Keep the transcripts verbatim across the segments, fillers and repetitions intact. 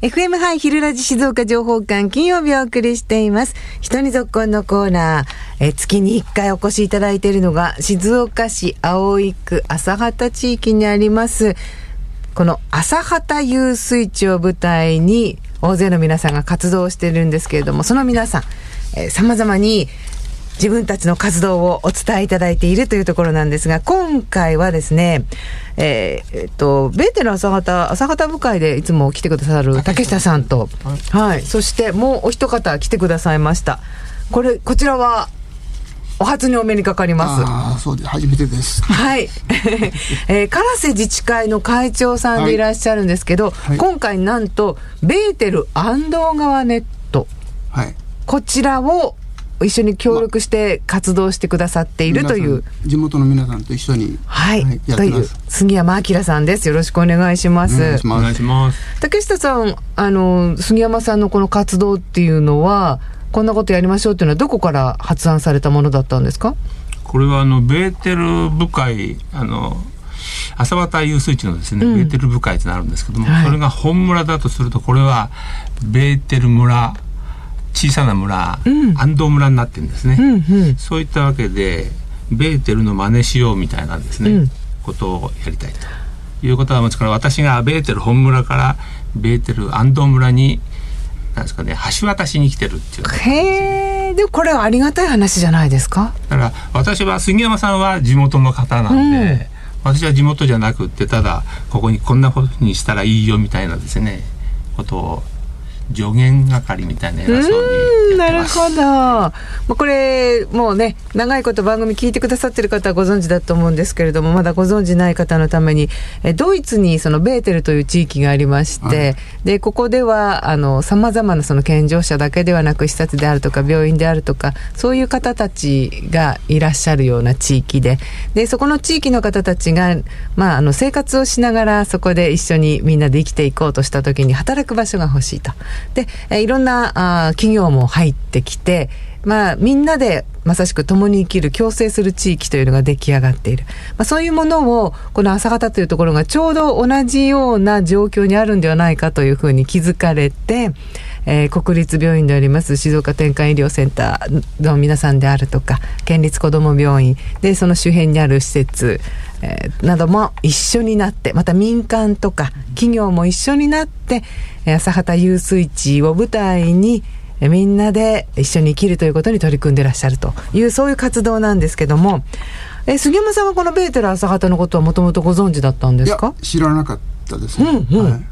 エフエム ハイ昼ラジ静岡情報館、金曜日をお送りしています人にぞっこんのコーナー。え月にいっかいお越しいただいているのが静岡市葵区朝畑地域にありますこの朝畑遊水地を舞台に大勢の皆さんが活動しているんですけれども、その皆さん、えー、様々に自分たちの活動をお伝えいただいているというところなんですが、今回はですね、えーえー、っとベーテル朝畑朝畑部会でいつも来てくださる竹下さんと、はい、そしてもうお一方来てくださいました。これこちらはお初にお目にかかります。 あ、そうです、初めてです。 はい、えー、唐瀬自治会の会長さんでいらっしゃるんですけど、はいはい、今回なんとベーテル安藤川ネット、はい、こちらを一緒に協力して活動してくださっているという、 地元の皆さんと一緒に、 はいはい、やってます。 という杉山明さんです。よろしくお願いします。 お願いします。お願いします。 竹下さん、あの杉山さんのこの活動っていうのは、こんなことやりましょうっていうのはどこから発案されたものだったんですか？ これはあのベーテル部会、あの朝畑遊水地のですね、うん、ベーテル部会となるんですけども、はい、それが本村だとすると、これはベーテル村、小さな村、うん、安藤村になってるんですね、うんうん、そういったわけでベーテルの真似しようみたいなですね、うん、ことをやりたいということは、ですから私がベーテル本村からベーテル安藤村になんですかね、橋渡しに来てるっていう。 へー、でもこれはありがたい話じゃないですか。 だから私は杉山さんは地元の方なんで、うん、私は地元じゃなくって、ただここにこんなことにしたらいいよみたいなですねことを助言係みたいな偉そうにやってます。 なるほど。これもうね、長いこと番組聞いてくださってる方はご存知だと思うんですけれども、まだご存知ない方のために、えドイツにそのベーテルという地域がありまして、はい、でここではあの様々なその健常者だけではなく、施設であるとか病院であるとか、そういう方たちがいらっしゃるような地域で、でそこの地域の方たちが、まあ、あの生活をしながらそこで一緒にみんなで生きていこうとした時に働く場所が欲しいと。でいろんなあ企業も入ってきて、まあ、みんなでまさしく共に生きる、共生する地域というのが出来上がっている、まあ、そういうものをこの朝畑というところがちょうど同じような状況にあるんではないかというふうに気づかれて、えー、国立病院であります静岡転換医療センターの皆さんであるとか、県立こども病院でその周辺にある施設、えー、なども一緒になって、また民間とか企業も一緒になって朝畑遊水地を舞台にみんなで一緒に生きるということに取り組んでいらっしゃるという、そういう活動なんですけども、え杉山さんはこのベーテル朝畑のことはもともとご存知だったんですか？ いや、知らなかったですね、 うんうん、 はい、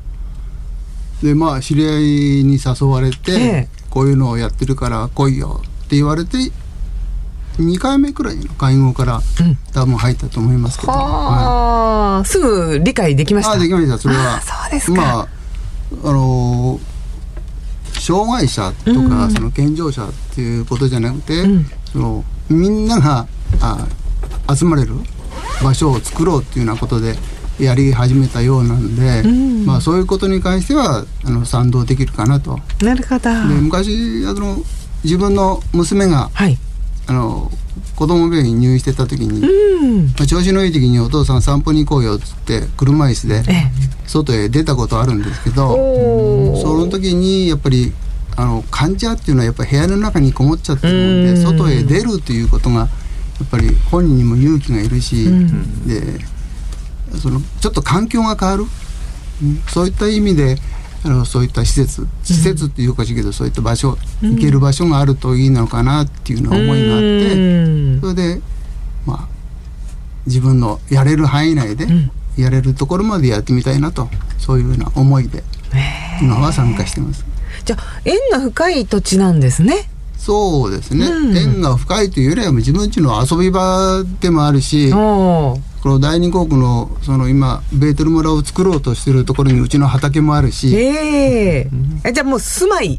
でまあ知り合いに誘われて、ええ、こういうのをやってるから来いよって言われてにかいめくらいの会合から、うん、多分入ったと思いますけど、 は、はい、すぐ理解できました？ あ、できました。それはあ、そうですか。 まああのー障害者とか、うん、その健常者っていうことじゃなくて、うん、そのみんながあ集まれる場所を作ろうっていうようなことでやり始めたようなんで、うん、まあ、そういうことに関してはあの賛同できるかなと。 なるほど。 で昔あの自分の娘が、はい、あの子供病院に入院してた時に、うんまあ、調子のいい時にお父さん散歩に行こうよっつって車椅子で外へ出たことあるんですけど、その時にやっぱりあの患者っていうのはやっぱり部屋の中にこもっちゃってるので、外へ出るということがやっぱり本人にも勇気がいるし、でそのちょっと環境が変わる、そういった意味であのそういった施設施設っていうかしいけど、そういった場所、行ける場所があるといいのかなっていうの思いがあって、それでまあ自分のやれる範囲内でやれるところまでやってみたいなと、そういうような思いで今は参加してます。 じゃあ縁が深い土地なんですね。 そうですね、うん、縁が深いというよりは自分家の遊び場でもあるし、この第二国のその今ベーテル村を作ろうとしているところにうちの畑もあるし、 えーうん、じゃあもう住まい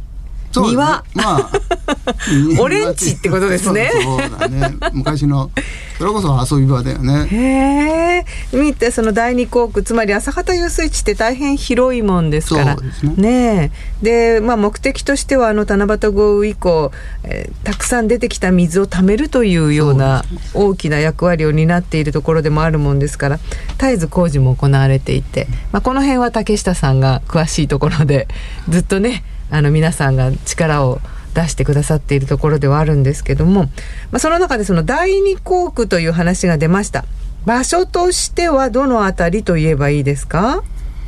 庭、 まあオレンジってことですね。 そうだね、昔のそれこそ遊び場だよね。 へえ。見て、その第二校区、つまり朝畑遊水地って大変広いもんですから。 そうですね。 ねえ。で、まあ目的としてはあの七夕豪雨以降、えー、たくさん出てきた水を貯めるというような大きな役割を担っているところでもあるもんですから、絶えず工事も行われていて、まあこの辺は竹下さんが詳しいところでずっとね、あの皆さんが力を出してくださっているところではあるんですけども、まあ、その中でその第二校区という話が出ました。場所としてはどのあたりと言えばいいですか？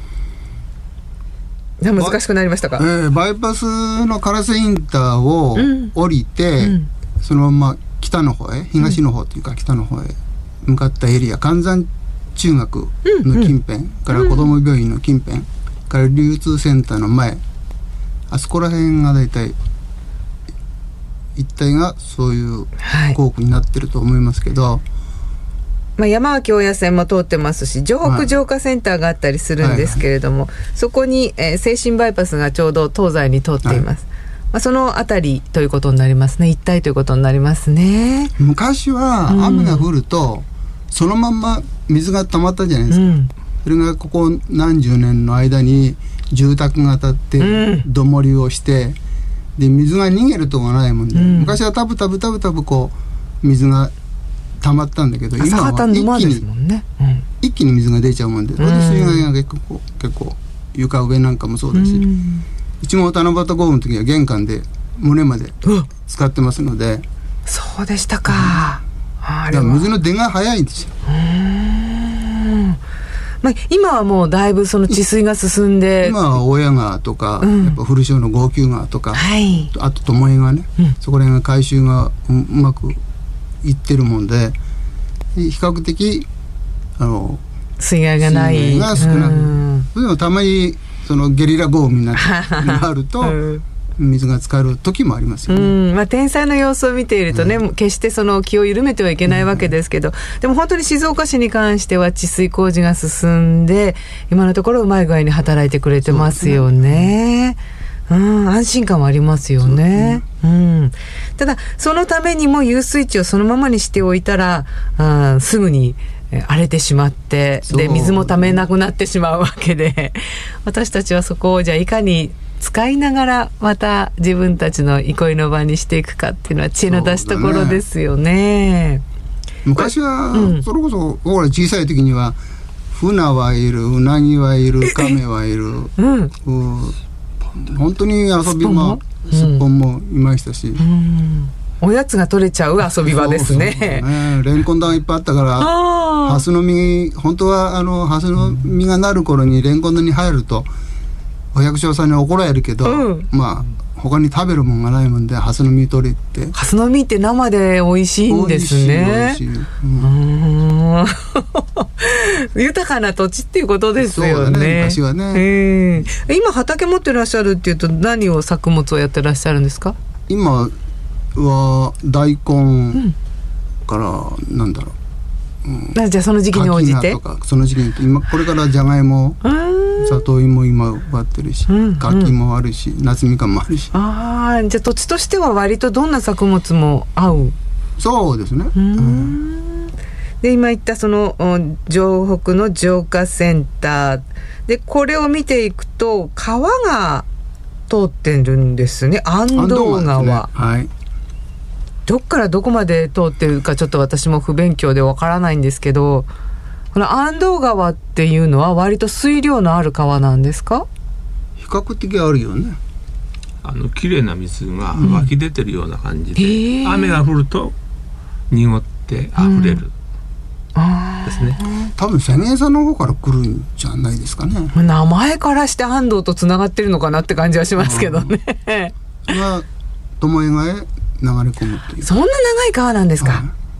難しくなりましたか？ えー、バイパスの烏インターを降りて、うん、そのまま北の方へ、東の方というか北の方へ向かったエリア、関山中学の近辺、うん、から子ども病院の近辺、から流通センターの前、あそこら辺がだいたい一帯がそういう校区になってると思いますけど、はい、 まあ、山脇大谷線も通ってますし、城北浄化センターがあったりするんですけれども、はいはいはい、そこに、えー、静清バイパスがちょうど東西に通っています、はい、まあ、そのあたりということになりますね。一帯ということになりますね。 昔は雨が降ると、うん、そのまんま水が溜まったじゃないですか、うん、それがここ何十年の間に住宅が建って土盛りをして、うん、で水が逃げるとこがないもんで、うん、昔はタブタブタブタブこう水が溜まったんだけど、今は一気に、ね、うん、一気に水が出ちゃうもんで、それで水害が結構、結構床上なんかもそうだし、うん、うちも七夕豪雨の時は玄関で胸まで使ってますので、 そうでしたか、うん、 あれはだから水の出が早いんですよ。うーん、まあ、今はもうだいぶその治水が進んで、 今は大谷川とか、うん、やっぱ古潮の号泣川とか、はい、あと巴川ね、うん、そこら辺が改修が う, うまくいってるもんで、比較的あの水害がない、 水害が少なく、うん、でもたまにそのゲリラ豪雨になると、うん、水が浸かる時もありますよね。 うん、まあ、天災の様子を見ているとね、うん、決してその気を緩めてはいけないわけですけど、うん、でも本当に静岡市に関しては治水工事が進んで、今のところうまい具合に働いてくれてますよね。うん、安心感はありますよね。う、うん、ただそのためにも遊水地をそのままにしておいたら、あ、すぐに荒れてしまって、で水もためなくなってしまうわけで、私たちはそこをじゃあいかに使いながらまた自分たちの憩いの場にしていくかっていうのは知恵の出しどころですよね。 昔は、うん、それこそ僕ら小さい時には船はいる、うなぎはいる、亀はいる、うん、本当に遊び場、すっぽんもいましたし、うん、 おやつが取れちゃう遊び場ですね。そうそうね、 レンコン弾いっぱいあったから、ハスの実、本当はあのハスの実がなる頃にレンコン弾に入るとお百姓さんに怒られるけど、うん、まあ他に食べるもんがないもんでハスの実取りって。 ハスの実って生で美味しいんですね。美味しい、美味しい、うん、うーん豊かな土地っていうことですよね。 そうだね、昔はね、 えー、今畑持ってらっしゃるっていうと何を作物をやってらっしゃるんですか？ 今は大根からなんだろう、 うん、じゃあその時期に応じてとか、その時期に今これからじゃがいも、里芋今植わってるし、うんうん、柿もあるし、夏みかんもあるし。 ああ、じゃあ土地としては割とどんな作物も合う。 そうですね。 うん、うん、で今言ったその城北の浄化センターで、これを見ていくと川が通ってるんですね。安藤川。安藤川ですね、はい。どっからどこまで通ってるかちょっと私も不勉強でわからないんですけど、この安藤川っていうのは割と水量のある川なんですか？ 比較的あるよね。 あの綺麗な水が湧き出てるような感じで、うん、雨が降ると濁って溢れる、うん、ですね。 多分千円さんの方から来るんじゃないですかね。 名前からして安藤とつながってるのかなって感じはしますけどね。 それは巴川へ流れ込むっていう。 そんな長い川なんですか？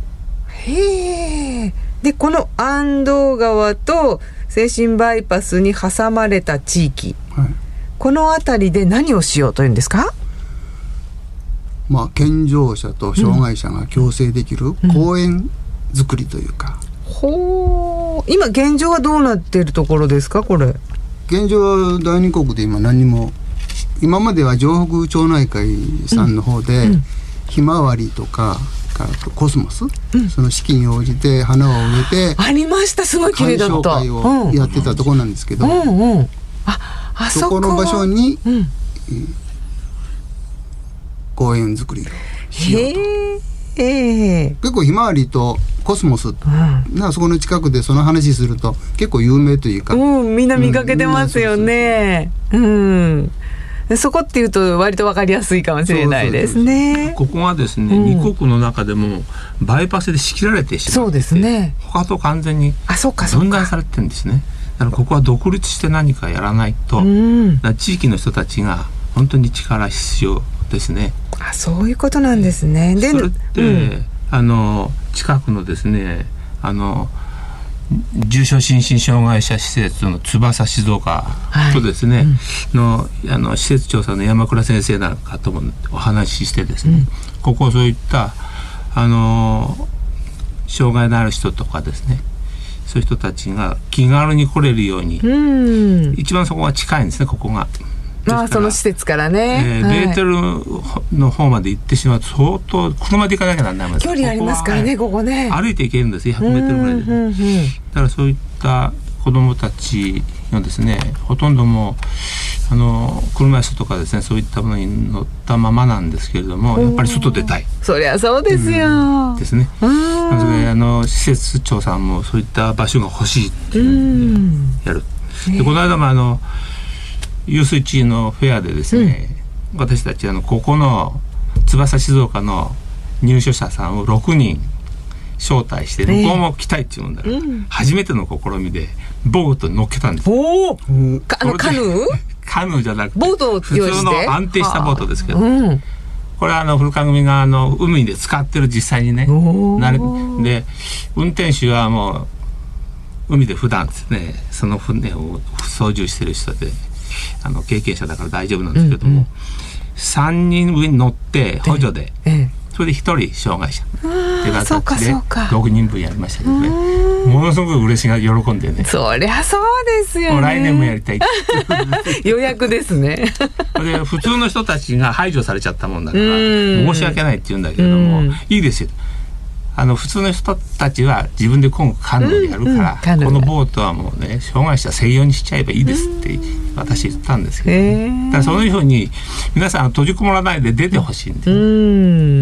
へえ。でこの安藤川と静清バイパスに挟まれた地域、はい、この辺りで何をしようというんですか？ まあ、健常者と障害者が共生できる公園作りというか、 うん、ほう。今現状はどうなっているところですか？これ現状は第二国で今何も今までは城北町内会さんの方で、うんうん、ひまわりとかコスモス、うん、その四季に応じて花を植えてありました。すごい綺麗だった。 鑑賞会をやってたところなんですけど、うんうん、ああそこの場所に、うん、えー、公園作りをしようと。 へー、 結構ひまわりとコスモス、うん、なそこの近くでその話すると結構有名というか、 うん、みんな見かけてますよね。うん、そこっていうと割と分かりやすいかもしれないですね。 ここがですね、うん、二国の中でもバイパスで仕切られてしまって、 そうですね、 他と完全に分断されてるんですね。だからここは独立して何かやらないと、うん、地域の人たちが本当に力必要ですね。 あ、そういうことなんですね。で、 それって、うん、あの近くのですね、あの重症心身障害者施設の翼静岡とですね、はい、うん、の, あの施設長さんの山倉先生なんかともお話ししてですね、うん、ここそういったあの障害のある人とかですね、そういう人たちが気軽に来れるように、うん、一番そこが近いんですね、ここが。 まあ、その施設からね、 えーはい、ベーテルの方まで行ってしまうと相当車で行かなきゃならない。 距離ありますからね、ここね。 歩いて行けるんですよ、ひゃくメートルぐらいで、うんうんうん、だからそういった子どもたちのですね、ほとんどもあの車椅子とかですね、そういったものに乗ったままなんですけれども、やっぱり外出たい。 そりゃそうですよ、 うん、ですね。それであの施設長さんもそういった場所が欲しいっていうのをやる、うん、でこの間もあの遊水地のフェアでですね、うん、私たちあのここの翼静岡の入所者さんをろくにん招待して向こうも来たいっていうもんだから、えーうん、初めての試みでボートに乗っけたんです。 おー、あのカヌーカヌーじゃなくてボートを普通の安定したボートですけど、うん、これはあの古川組があの海で使ってる実際にね、なれで運転手はもう海で普段ですね、その船を操縦してる人であの経験者だから大丈夫なんですけども、うんうん、さんにん上に乗って補助で、ええ、それでひとり障害者っていう形でろくにんぶんやりましたけどね、ものすごく嬉しが喜んでね。 そりゃそうですよね。 もう来年もやりたい予約ですね。 で普通の人たちが排除されちゃったもんだから申し訳ないって言うんだけれども、いいですよ、あの普通の人たちは自分で今後カヌーやるから、うんうん、このボートはもうね障害者専用にしちゃえばいいですって私言ったんですけど、ね、だからそういうふうに皆さん閉じこもらないで出てほしいんで、うん、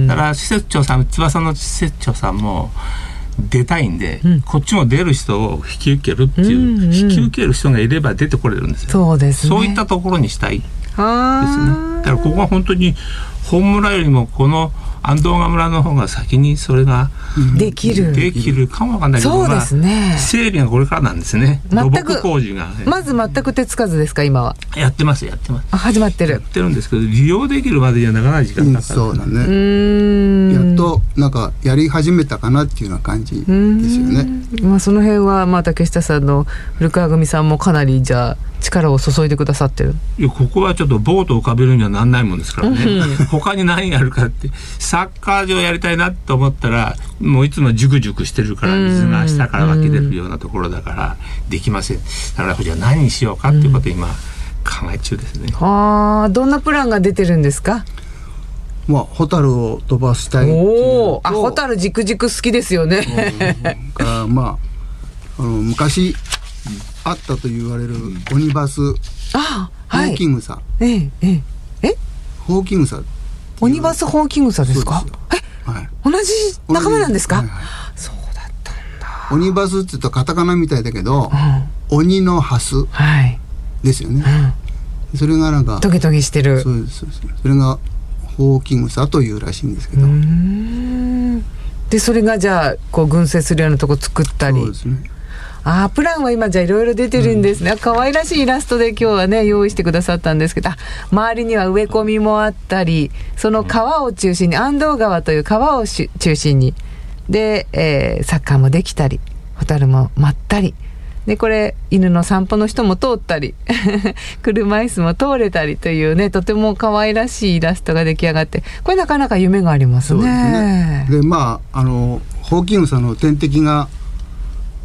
だから施設長さん、翼の施設長さんも出たいんで、うん、こっちも出る人を引き受けるっていう、うんうん、引き受ける人がいれば出てこれるんですよ。 そうですね。 そういったところにしたいですね。だからここは本当に本村よりもこの安藤ヶ村の方が先にそれができるできるかもわかんないけど、 そうですね、 まあ、整備がこれからなんですね。土木工事が、ね、 まず全く手つかずですか今は。 やってますやってます。 あ、始まってるやってるんですけど、利用できるまでにはなかなか時間かかる、 うん、そうだね。うーん、やっとなんかやり始めたかなっていうような感じですよね。 まあ、その辺はまあ竹下さんの古川組さんもかなりじゃあ力を注いでくださってる。 いや、ここはちょっとボートを浮かべるにはなんないもんですからね、うん、他に何やるかって、サッカー場やりたいなと思ったらもういつもジュクジュクしてるから水が下から湧き出るようなところだからできません。だからじゃあ何にしようかっていうことを今考え中ですね、 うん、あ、どんなプランが出てるんですか。 まあ、ホタルを飛ばしたいっていうのと、 あ、ホタルジクジク好きですよね、 うん、からまあ、あの昔あったと言われるオニバス、 あ、 ホウキグサ、 ええええ、 ホウキグサ、 オニバスホウキグサですか。え、はい、同じ仲間なんですか。はいはい、そうだったんだ。 オニバスって言うとカタカナみたいだけど、うん、鬼のハスですよね、はい、うん、それがなんかトゲトゲしてる。 そうです、そうです。それがホウキグサというらしいんですけど、うーん、でそれがじゃあこう群生するようなとこ作ったり。 そうですね。 あ、プランは今じゃいろいろ出てるんですね。可愛らしいイラストで今日はね用意してくださったんですけど、周りには植え込みもあったり、その川を中心に、安藤川という川を中心にで、えー、サッカーもできたり、ホタルも舞ったりで、これ犬の散歩の人も通ったり車椅子も通れたりというね、とても可愛らしいイラストが出来上がって、これなかなか夢がありますね。 そうですね。で、まあ、あのホウキグサの天敵が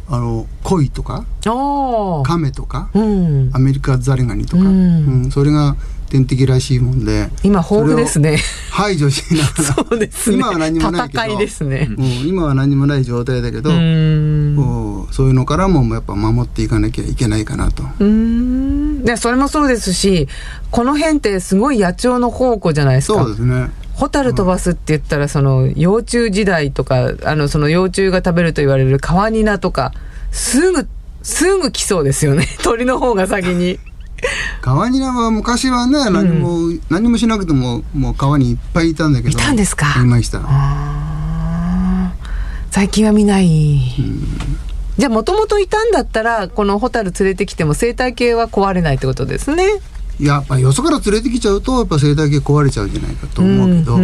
あの鯉とか亀とか、 うん、 アメリカザリガニとか、うんうん、それが天敵らしいもんで、 今豊富ですね。 排除しながらそうですね、 今は何もないけど、 戦いですね、 うん、今は何もない状態だけど、うんそういうのからもやっぱ守っていかなきゃいけないかなと。 うーん、でそれもそうですし、この辺ってすごい野鳥の宝庫じゃないですか。 そうですね。 ホタル飛ばすって言ったら、その幼虫時代とか、あのその幼虫が食べると言われるカワニナとか、すぐすぐ来そうですよね。鳥の方が先に。 カニナは昔はね、何も、うん、何もしなくてももう川にいっぱいいたんだけど。 いたんですか。 いました。 あ、最近は見ない。うん、じゃあもともといたんだったら、このホタル連れてきても生態系は壊れないってことですね。 やっぱよそから連れてきちゃうとやっぱ生態系壊れちゃうんじゃないかと思うけど、うんうん、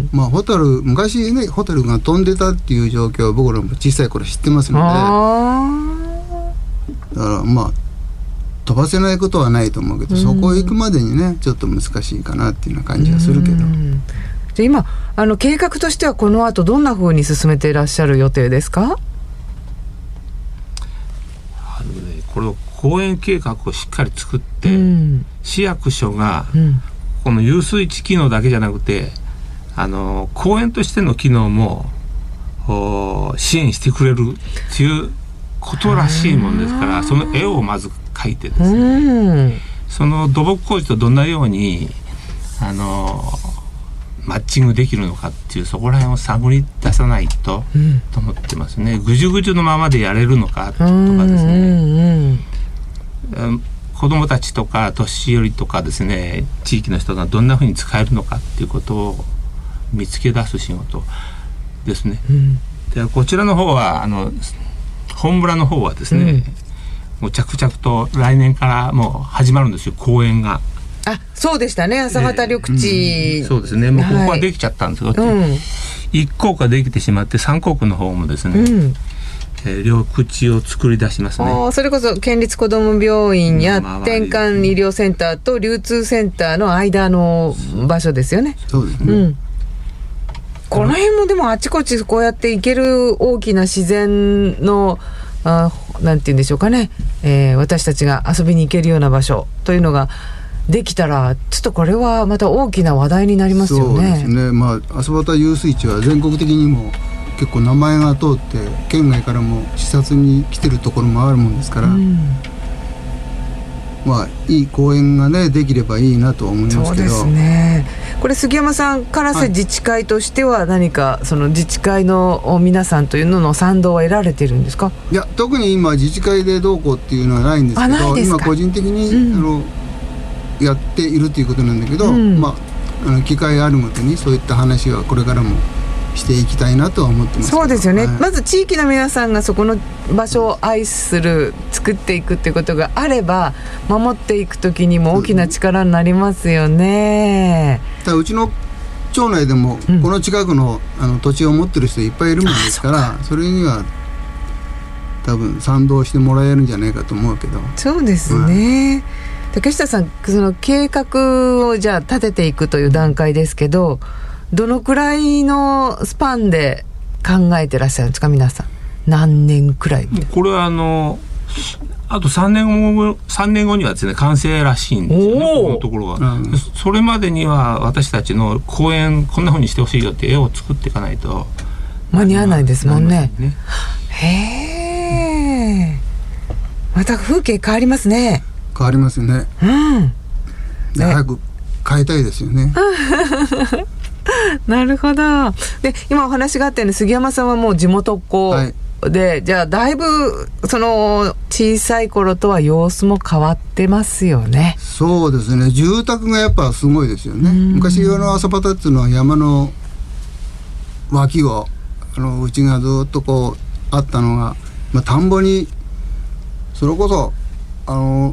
まあホタル昔ね、ホタルが飛んでたっていう状況は僕らも小さい頃知ってますので、だからまあ飛ばせないことはないと思うけど、うん、そこへ行くまでにねちょっと難しいかなっていうような感じはするけど、うん、 じゃ今あの計画としてはこの後どんな風に進めていらっしゃる予定ですか？ あのね、これを公園計画をしっかり作って、うん、市役所が、うん、この遊水地機能だけじゃなくて、あの公園としての機能も支援してくれるっていうことらしいもんですから、その絵をまず描いてですね、うん、その土木工事とどんなようにあのマッチングできるのかっていう、そこら辺を探り出さないと、うん、と思ってますね。ぐじゅぐじゅのままでやれるのかとかですね、うんうんうん、子どもたちとか年寄りとかですね、地域の人がどんなふうに使えるのかっていうことを見つけ出す仕事ですね、うん、でこちらの方はあの本村の方はですね、うん、もう着々と来年からもう始まるんですよ、公園が。 あ、そうでしたね、朝方緑地、 うん、そうですね、もうここはできちゃったんですよ、はい、いっこうかできてしまってさんこうくの方もですね、うんえー、緑地を作り出しますね。 あ、それこそ県立こども病院や転換医療センターと流通センターの間の場所ですよね。 そうですね、うん、 この辺もでもあちこちこうやって行ける大きな自然のあなんて言うんでしょうかね、えー、私たちが遊びに行けるような場所というのができたら、ちょっとこれはまた大きな話題になりますよね。 そうですね、まあ、朝方遊水地は全国的にも結構名前が通って県外からも視察に来てるところもあるもんですから、うん、まあいい公園がねできればいいなと思いますけど。 そうですね。これ杉山さんからせ自治会としては何かその自治会の皆さんというのの賛同は得られてるんですか？ いや、特に今自治会でどうこうっていうのはないんですけど、今個人的に、うん、あのやっているということなんだけど、うん、まあ、あの機会あるごとにそういった話はこれからもしていきたいなとは思ってます。 そうですよね、 はい、 まず地域の皆さんがそこの場所を愛する、作っていくっていうことがあれば、守っていくときにも大きな力になりますよね。 だからうちの町内でもこの近くの、うん、あの土地を持ってる人いっぱいいるもんですから、 そ, それには多分賛同してもらえるんじゃないかと思うけど。 そうですね、うん、竹下さん、その計画をじゃあ立てていくという段階ですけど、どのくらいのスパンで考えてらっしゃるんですか、皆さん。何年くらい？ これはあのあとさんねんごさんねんごにはですね、完成らしいんですよね、ここのところは、うん、それまでには私たちの公園こんな風にしてほしいよって絵を作っていかないと間に合わないですもんね。ね、へえ、また風景変わりますね。 変わりますね、うん、で早く変えたいですよね。 なるほど。で、今お話があったように杉山さんはもう地元っ子で、はい、じゃあだいぶその小さい頃とは様子も変わってますよね。 そうですね、住宅がやっぱすごいですよね。昔の朝方っていうのは山の脇をあのうちがずっとこうあったのが、まあ、田んぼにそれこそあの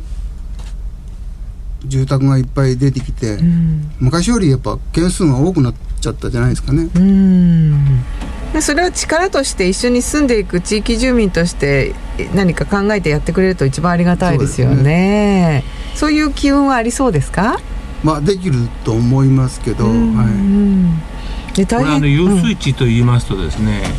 住宅がいっぱい出てきて、うん、昔よりやっぱ件数が多くなっちゃったじゃないですかね。 うん、でそれは力として一緒に住んでいく地域住民として何か考えてやってくれると一番ありがたいですよ ね, そうね。そういう機運はありそうですか？ まあできると思いますけど、うん、はい、 で大変、 これあの遊水地と言いますとですね、うん、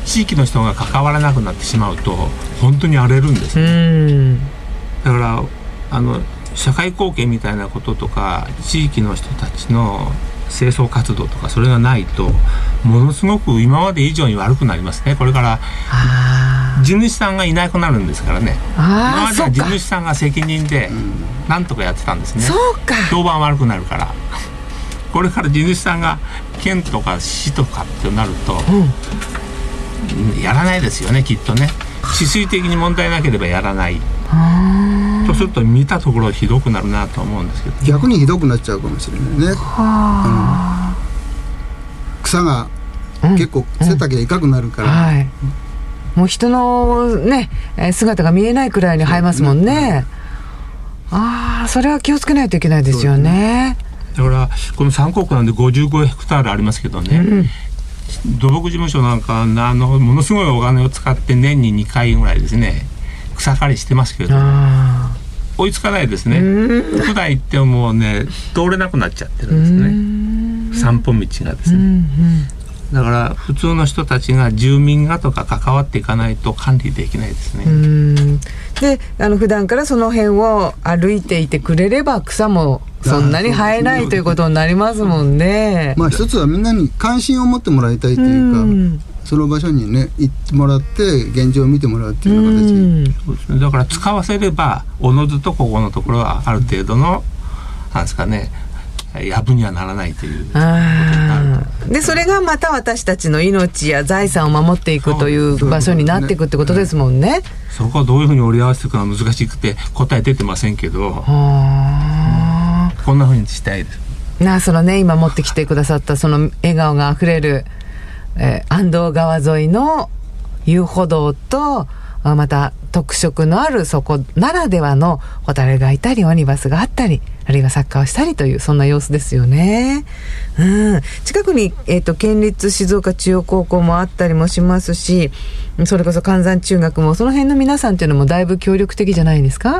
地域の人が関わらなくなってしまうと本当に荒れるんですね。うんだからあの社会貢献みたいなこととか地域の人たちの清掃活動とかそれがないとものすごく今まで以上に悪くなりますね。これから地主さんがいなくなるんですからね。今までは地主さんが責任でなんとかやってたんですね。 そうか評判悪くなるからこれから地主さんが県とか市とかってなると、うん、やらないですよねきっとね。治水的に問題なければやらないとすると見たところひどくなるなと思うんですけど、 逆にひどくなっちゃうかもしれないね。あの草が結構背丈がいかくなるから、うんうんはい、 もう人のね姿が見えないくらいに生えますもんね。ねああそれは気をつけないといけないですよね。 だからこの三国なんでごじゅうごヘクタールありますけどね、うん土木事務所なんかあのものすごいお金を使って年ににかいぐらいですね草刈りしてますけど追いつかないですね。普段行ってももうね通れなくなっちゃってるんですね散歩道がですね。だから普通の人たちが住民がとか関わっていかないと管理できないですね。 うんであの普段からその辺を歩いていてくれれば草もそんなに生えないということになりますもんね。 まあ一つはみんなに関心を持ってもらいたいというか、うん、その場所にね行ってもらって現状を見てもらうっていうような形、うんそうですね、だから使わせればおのずとここのところはある程度のなんですかねやぶにはならないということになると。 でそれがまた私たちの命や財産を守っていくという場所になっていくってことですもんね。 そこをどういうふうに折り合わせていくのは難しくて答え出てませんけど、うん、こんなふうにしたいです。 なそのね今持ってきてくださったその笑顔があふれる、えー、安藤川沿いの遊歩道とまた特色のあるそこならではのホタルがいたりオニバスがあったりあるいはサッカーをしたりというそんな様子ですよね。うん、近くに、えーと、県立静岡中央高校もあったりもしますしそれこそ関山中学もその辺の皆さんというのもだいぶ協力的じゃないですか。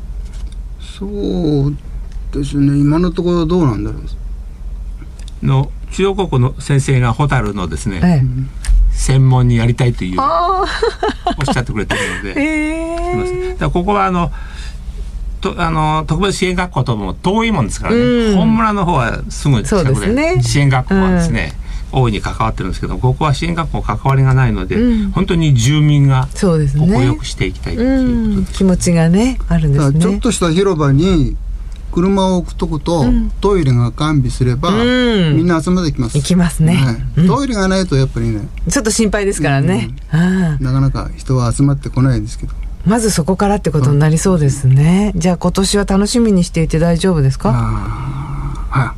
そうですね今のところどうなんだろうの中央高校の先生がホタルのですね、ええ専門にやりたいというおっしゃってくれてるので、えー、だからここはあのとあの特別支援学校とも遠いもんですからね、うん、本村の方はすぐ近くで、ね、支援学校はですね、うん、大いに関わってるんですけどここは支援学校関わりがないので、うん、本当に住民がここを良くしていきたいということです、 うん、気持ちがねあるんですね。 ちょっとした広場に車を置くとこと、うん、トイレが完備すれば、うん、みんな集まってきます。 行きますね、 はいうん、トイレがないとやっぱりねちょっと心配ですからね、うんうん、なかなか人は集まってこないですけどまずそこからってことになりそうですね、うん、じゃあ今年は楽しみにしていて大丈夫ですか。 はい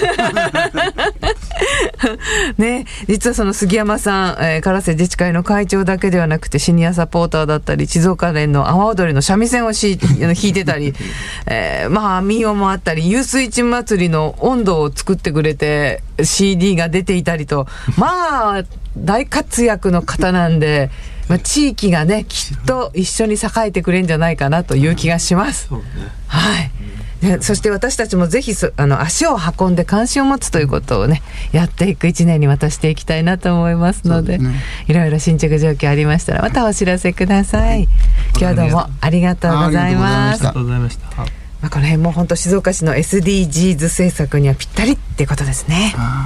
ね、実はその杉山さん、えー、唐瀬自治会の会長だけではなくてシニアサポーターだったり静岡連の阿波踊りの三味線をし弾いてたり、えー、まあ民謡もあったり遊水市祭りの温度を作ってくれて シーディー が出ていたりとまあ大活躍の方なんで、まあ、地域がねきっと一緒に栄えてくれるんじゃないかなという気がします、そうね、はいね、そして私たちもぜひあの足を運んで関心を持つということをねやっていく一年にまたしていきたいなと思いますので、ね、いろいろ進捗状況ありましたらまたお知らせください。今日どうもありがとうございます。 ありがとうございました。 まあ、この辺も本当静岡市の エスディージーズ 政策にはぴったりってことですね。